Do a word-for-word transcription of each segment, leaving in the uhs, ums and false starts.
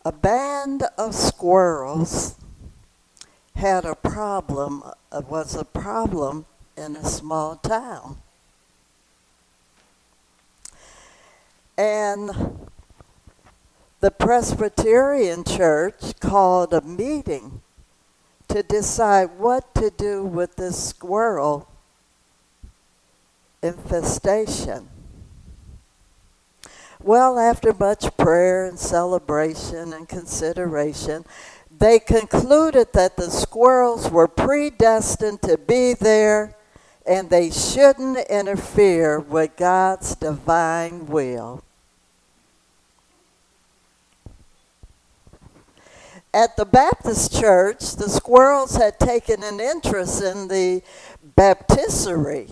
A band of squirrels had a problem, uh, was a problem in a small town. And the Presbyterian Church called a meeting to decide what to do with this squirrel infestation. Well, after much prayer and celebration and consideration, they concluded that the squirrels were predestined to be there and they shouldn't interfere with God's divine will. At the Baptist church, the squirrels had taken an interest in the baptistry.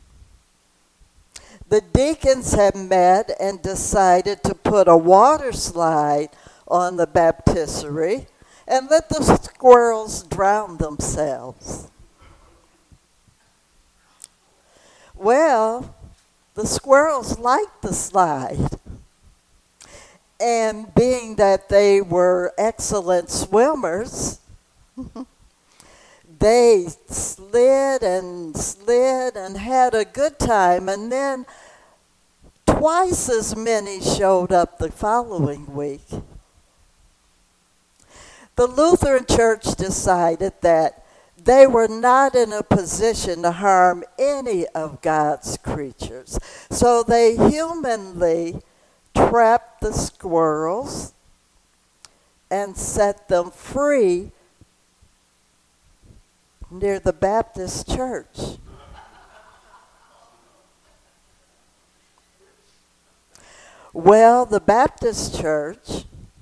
The deacons had met and decided to put a water slide on the baptistry and let the squirrels drown themselves. Well, the squirrels liked the slide. And being that they were excellent swimmers, they slid and slid and had a good time. And then twice as many showed up the following week. The Lutheran Church decided that they were not in a position to harm any of God's creatures. So they humanly trapped the squirrels and set them free near the Baptist church. Well, the Baptist church,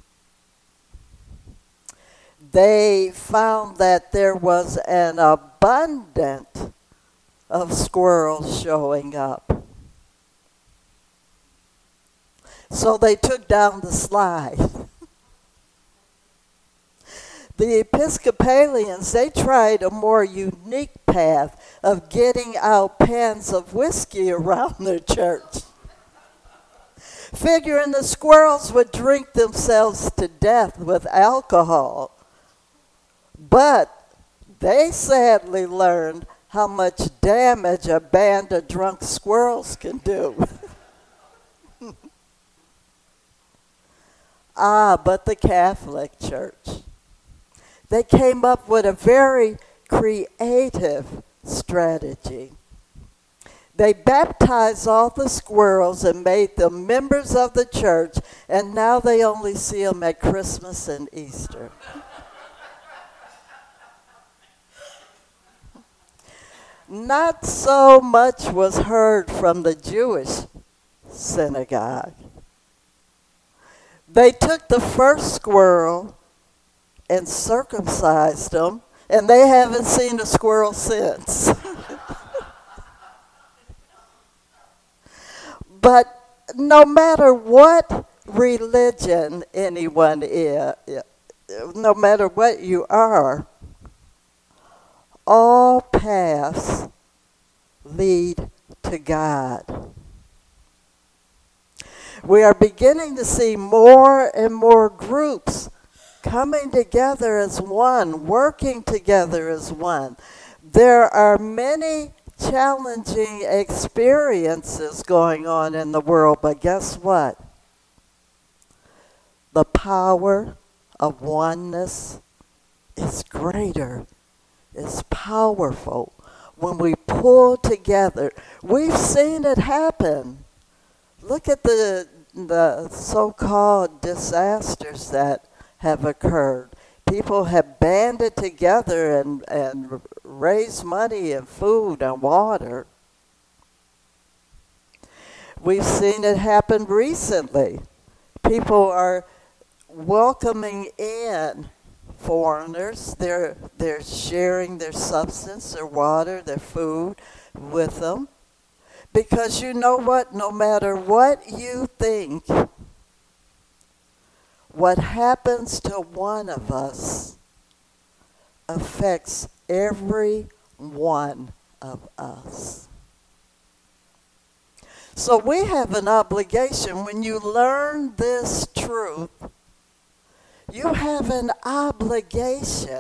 they found that there was an abundance of squirrels showing up. So they took down the slide. The Episcopalians, they tried a more unique path of getting out pans of whiskey around their church, figuring the squirrels would drink themselves to death with alcohol. But they sadly learned how much damage a band of drunk squirrels can do. Ah, but the Catholic Church, they came up with a very creative strategy. They baptized all the squirrels and made them members of the church, and now they only see them at Christmas and Easter. Not so much was heard from the Jewish synagogue. They took the first squirrel and circumcised them, and they haven't seen a squirrel since. But no matter what religion anyone is, no matter what you are, all paths lead to God. We are beginning to see more and more groups coming together as one, working together as one. There are many challenging experiences going on in the world, but guess what? The power of oneness is greater, is powerful. When we pull together, we've seen it happen. Look at the the so-called disasters that have occurred. People have banded together and, and raised money and food and water. We've seen it happen recently. People are welcoming in foreigners. They're, they're sharing their substance, their water, their food with them. Because you know what? No matter what you think, what happens to one of us affects every one of us. So we have an obligation. When you learn this truth, You have an obligation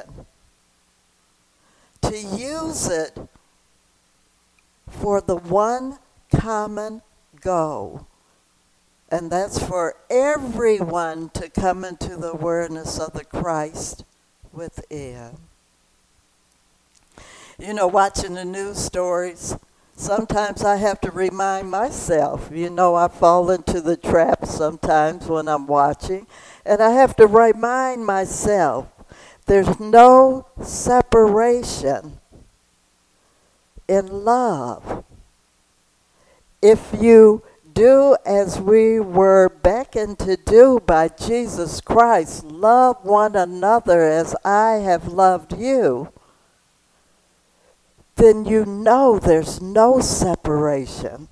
to use it for the one common goal. And that's for everyone to come into the awareness of the Christ within. You know, watching the news stories, sometimes I have to remind myself, you know, I fall into the trap sometimes when I'm watching, and I have to remind myself there's no separation in love. If you do as we were beckoned to do by Jesus Christ, love one another as I have loved you, then you know there's no separation.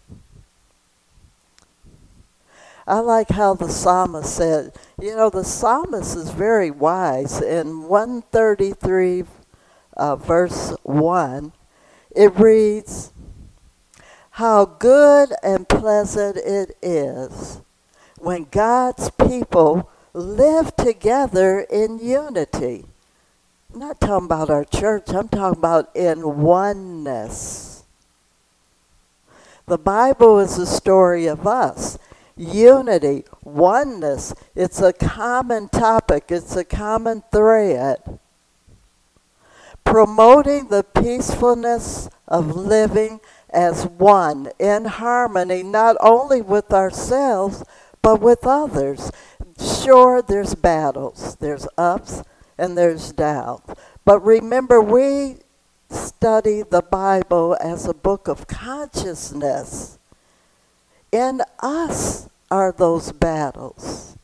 I like how the psalmist said, you know, the psalmist is very wise. In one thirty-three, uh, verse one, it reads, "How good and pleasant it is when God's people live together in unity." I'm not talking about our church, I'm talking about in oneness. The Bible is a story of us. Unity, oneness, it's a common topic, it's a common thread. Promoting the peacefulness of living as one, in harmony, not only with ourselves, but with others. Sure, there's battles, there's ups, and there's downs. But remember, we study the Bible as a book of consciousness. In us are those battles.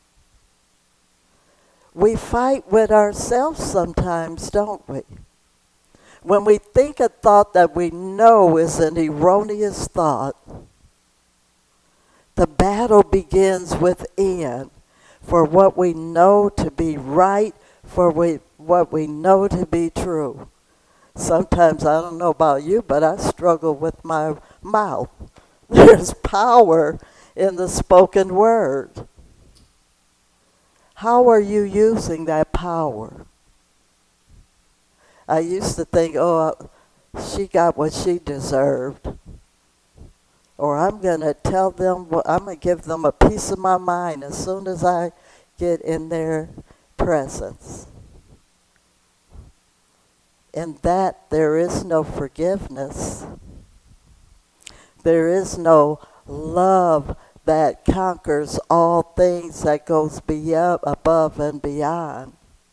We fight with ourselves sometimes, don't we? When we think a thought that we know is an erroneous thought, the battle begins within for what we know to be right, for we, what we know to be true. Sometimes, I don't know about you, but I struggle with my mouth. There's power in the spoken word. How are you using that power? I used to think, oh, she got what she deserved. Or I'm going to tell them, I'm going to give them a piece of my mind as soon as I get in their presence. In that, there is no forgiveness. There is no love that conquers all things, that goes beyond, above and beyond.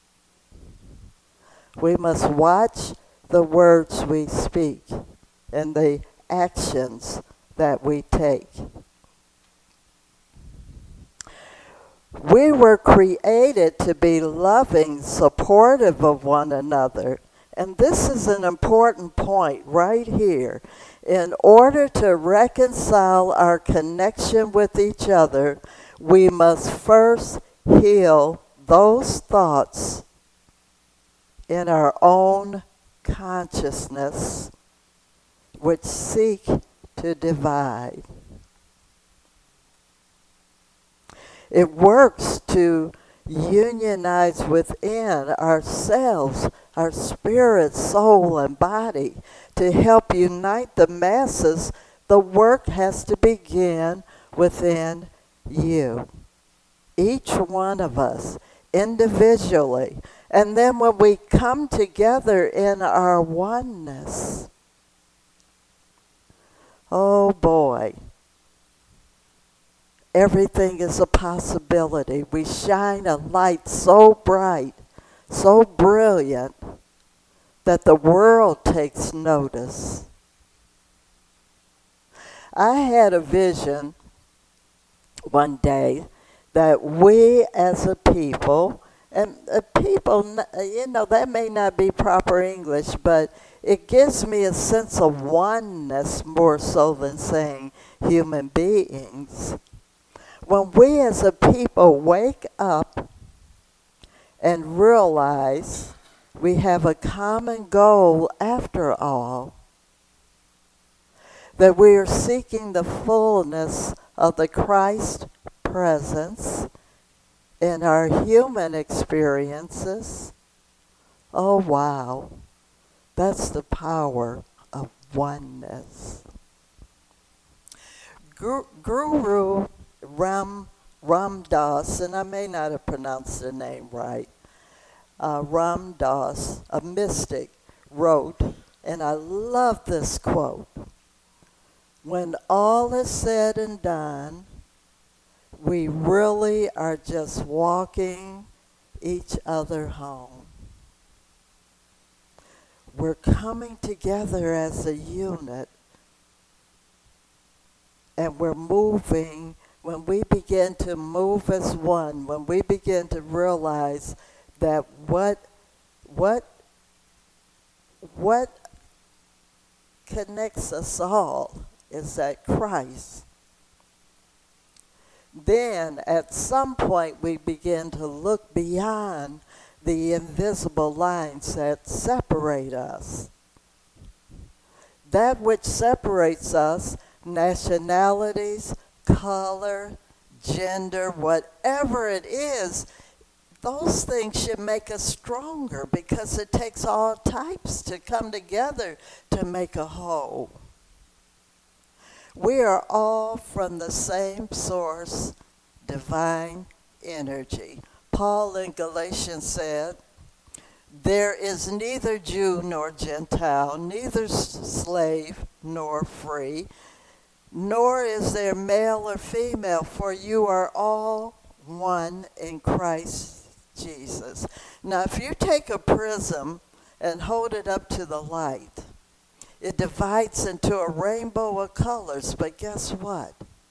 We must watch the words we speak and the actions that we take. We were created to be loving, supportive of one another. And this is an important point right here. In order to reconcile our connection with each other, we must first heal those thoughts in our own consciousness which seek to divide. It works to unionize within ourselves, our spirit, soul, and body. To help unite the masses, the work has to begin within you. Each one of us, individually. And then when we come together in our oneness, oh boy, everything is a possibility. We shine a light so bright, so brilliant, that the world takes notice. I had a vision one day that we as a people, and uh, people, you know, that may not be proper English, but it gives me a sense of oneness more so than saying human beings. When we as a people wake up and realize we have a common goal after all, that we are seeking the fullness of the Christ presence in our human experiences. Oh, wow. That's the power of oneness. Guru Ram Ram Dass, and I may not have pronounced the name right, uh, Ram Dass, a mystic, wrote, and I love this quote, "When all is said and done, we really are just walking each other home. We're coming together as a unit, and we're moving. When we begin to move as one, when we begin to realize that what what what connects us all is that Christ, then at some point we begin to look beyond the invisible lines that separate us. That which separates us, nationalities, color, gender, whatever it is, those things should make us stronger because it takes all types to come together to make a whole. We are all from the same source, divine energy. Paul in Galatians said, "There is neither Jew nor Gentile, neither slave nor free, nor is there male or female, for you are all one in Christ Jesus." Now, if you take a prism and hold it up to the light, it divides into a rainbow of colors, but guess what?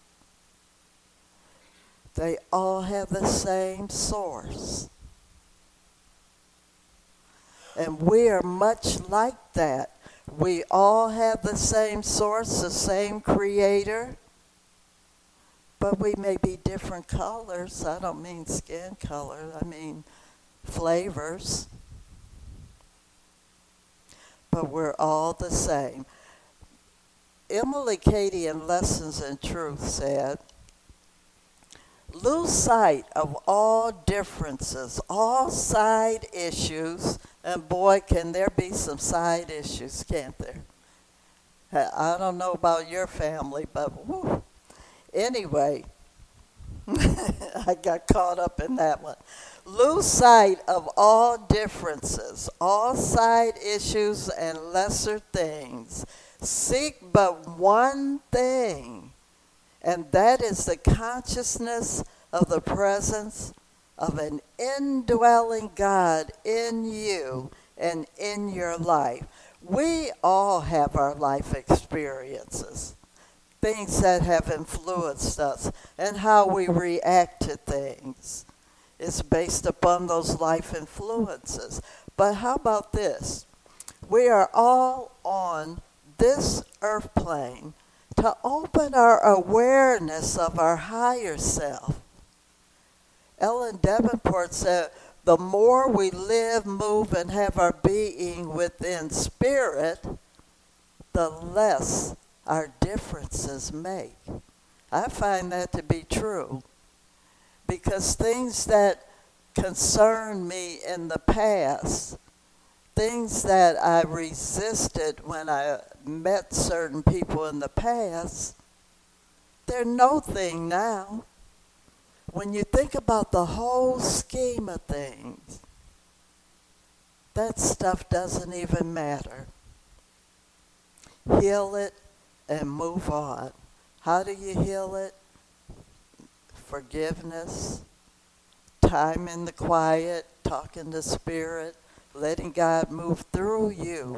They all have the same source. And we are much like that. We all have the same source, the same creator, but we may be different colors. I don't mean skin color, I mean flavors. But we're all the same. Emily Cady in Lessons in Truth said, "Lose sight of all differences, all side issues," and boy, can there be some side issues, can't there? I don't know about your family, but whew. Anyway, I got caught up in that one. Lose sight of all differences, all side issues and lesser things. Seek but one thing, and that is the consciousness of the presence of an indwelling God in you and in your life. We all have our life experiences, things that have influenced us, and how we react to things is based upon those life influences. But how about this? We are all on this earth plane to open our awareness of our higher self. Ellen Davenport said, "The more we live, move, and have our being within spirit, the less our differences make." I find that to be true, because things that concern me in the past, things that I resisted when I met certain people in the past, they're no thing now. When you think about the whole scheme of things, that stuff doesn't even matter. Heal it and move on. How do you heal it? Forgiveness, time in the quiet, talking to Spirit, letting God move through you.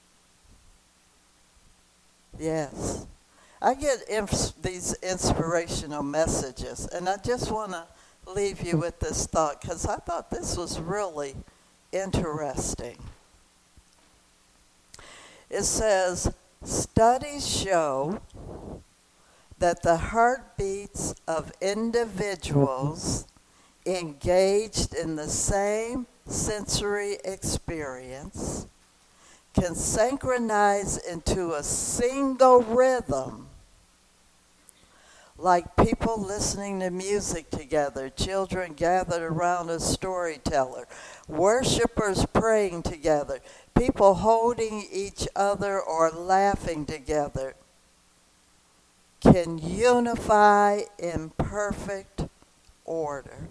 Yes. I get inf- these inspirational messages, and I just want to leave you with this thought, because I thought this was really interesting. It says, studies show that the heartbeats of individuals engaged in the same sensory experience can synchronize into a single rhythm, like people listening to music together, children gathered around a storyteller, worshipers praying together, people holding each other or laughing together, can unify in perfect order.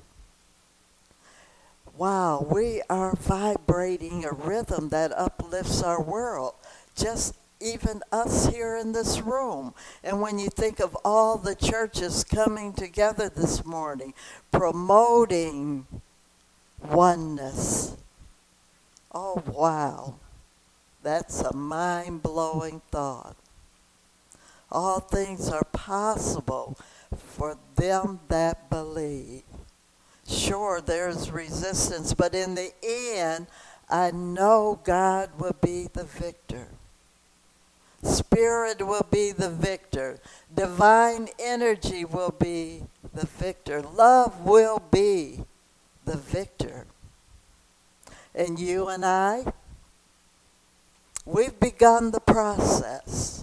Wow, we are vibrating a rhythm that uplifts our world. Just even us here in this room. And when you think of all the churches coming together this morning, promoting oneness. Oh, wow. That's a mind-blowing thought. All things are possible for them that believe. Sure, there's resistance, but in the end, I know God will be the victor. Spirit will be the victor. Divine energy will be the victor. Love will be the victor. And you and I, we've begun the process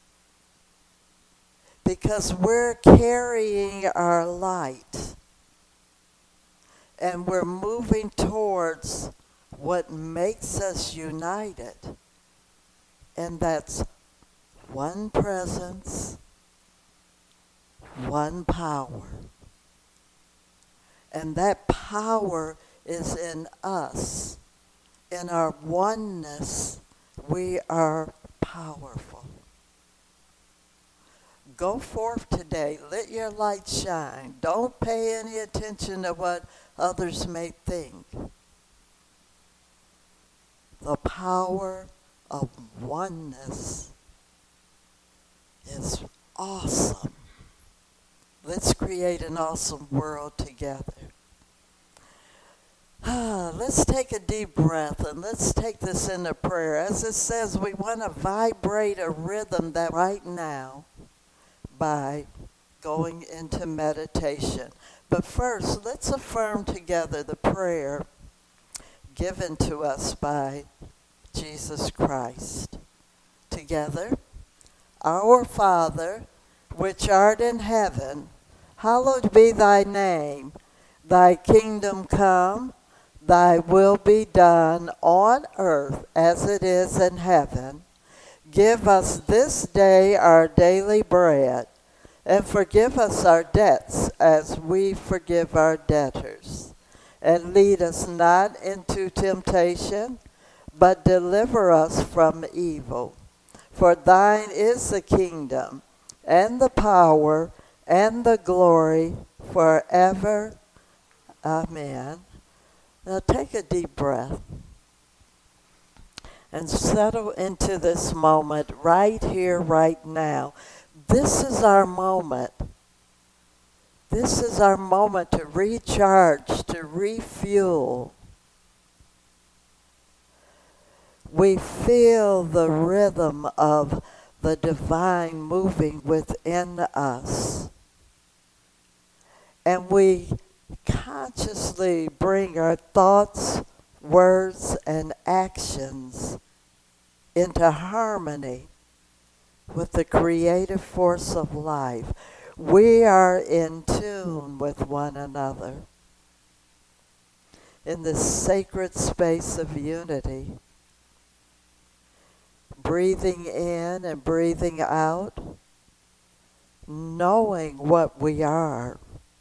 because we're carrying our light and we're moving towards what makes us united, and that's one presence, one power. And that power is in us. In our oneness, we are powerful. Go forth today. Let your light shine. Don't pay any attention to what others may think. The power of oneness is awesome. Let's create an awesome world together. Ah, let's take a deep breath and let's take this into prayer. As it says, we want to vibrate a rhythm that right now by going into meditation. But first, let's affirm together the prayer given to us by Jesus Christ. Together, Our Father, which art in heaven, hallowed be thy name. Thy kingdom come, thy will be done on earth as it is in heaven. Give us this day our daily bread, and forgive us our debts as we forgive our debtors. And lead us not into temptation, but deliver us from evil. For thine is the kingdom, and the power, and the glory, forever. Amen. Now take a deep breath and settle into this moment right here, right now. This is our moment. This is our moment to recharge, to refuel. We feel the rhythm of the divine moving within us. And we consciously bring our thoughts, words, and actions into harmony with the creative force of life. We are in tune with one another in this sacred space of unity. Breathing in and breathing out, knowing what we are.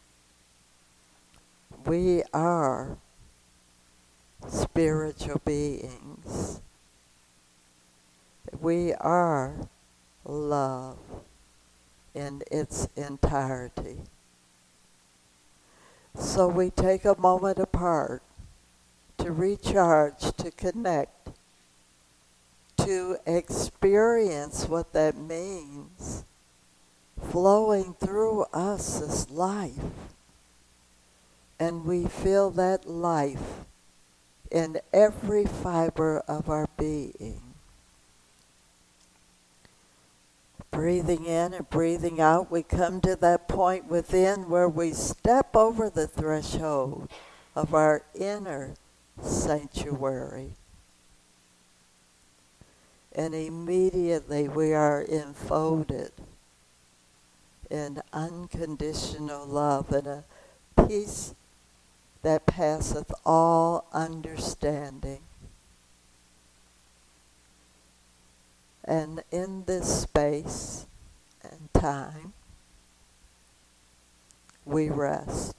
We are spiritual beings. We are love in its entirety. So we take a moment apart to recharge, to connect, to experience what that means. Flowing through us is life. And we feel that life in every fiber of our being. Breathing in and breathing out, we come to that point within where we step over the threshold of our inner sanctuary. And immediately we are enfolded in unconditional love and a peace that passeth all understanding. And in this space and time, we rest.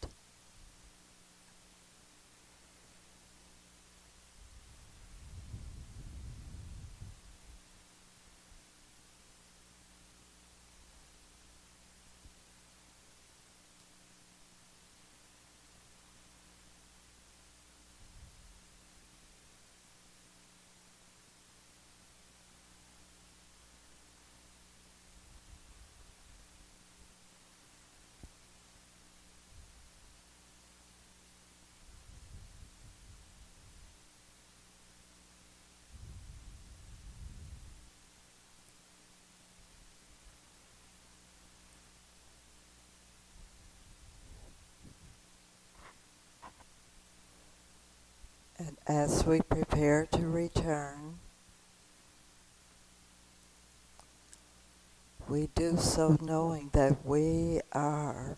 And as we prepare to return, we do so knowing that we are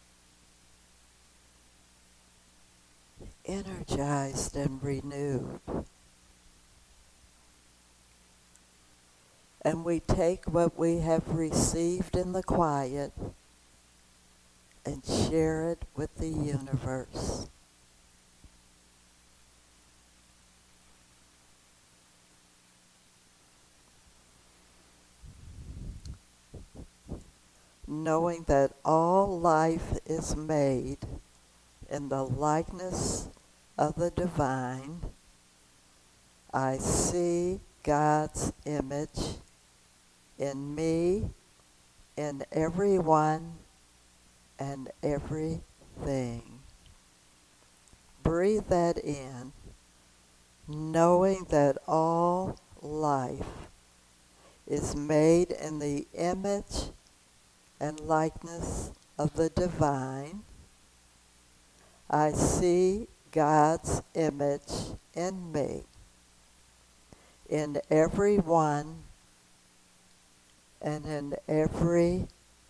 energized and renewed. And we take what we have received in the quiet and share it with the universe. Knowing that all life is made in the likeness of the divine, I see God's image in me, in everyone, and everything. Breathe that in, knowing that all life is made in the image and likeness of the divine. I see God's image in me, in everyone, and in everything.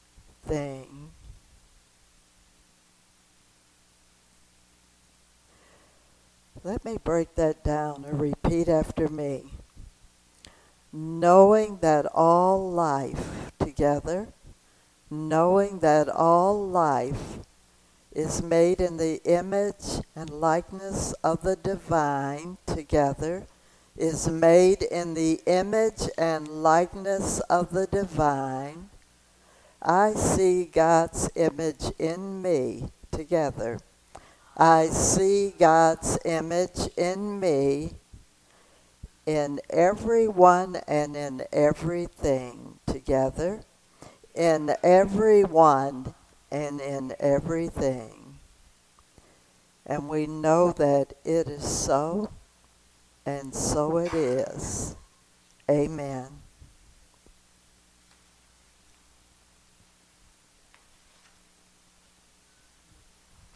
Let me break that down and repeat after me. Knowing that all life together, knowing that all life is made in the image and likeness of the divine together, is made in the image and likeness of the divine. I see God's image in me together. I see God's image in me, in everyone and in everything together, in everyone and in everything. And we know that it is so, and so it is. Amen.